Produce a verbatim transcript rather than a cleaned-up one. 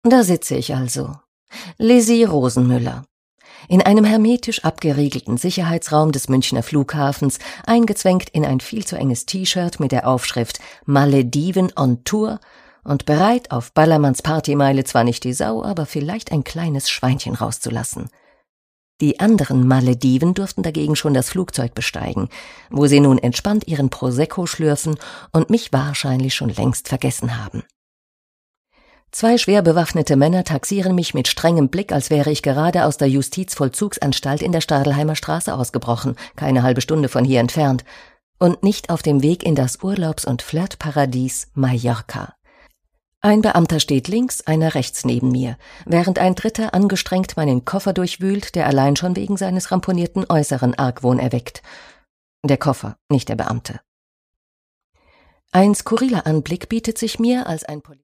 Da sitze ich also, Lizzie Rosenmüller, in einem hermetisch abgeriegelten Sicherheitsraum des Münchner Flughafens, eingezwängt in ein viel zu enges T-Shirt mit der Aufschrift Malediven on Tour und bereit, auf Ballermanns Partymeile zwar nicht die Sau, aber vielleicht ein kleines Schweinchen rauszulassen. Die anderen Malediven durften dagegen schon das Flugzeug besteigen, wo sie nun entspannt ihren Prosecco schlürfen und mich wahrscheinlich schon längst vergessen haben. Zwei schwer bewaffnete Männer taxieren mich mit strengem Blick, als wäre ich gerade aus der Justizvollzugsanstalt in der Stadelheimer Straße ausgebrochen, keine halbe Stunde von hier entfernt, und nicht auf dem Weg in das Urlaubs- und Flirtparadies Mallorca. Ein Beamter steht links, einer rechts neben mir, während ein dritter angestrengt meinen Koffer durchwühlt, der allein schon wegen seines ramponierten Äußeren Argwohn erweckt. Der Koffer, nicht der Beamte. Ein skurriler Anblick bietet sich mir, als ein Polizist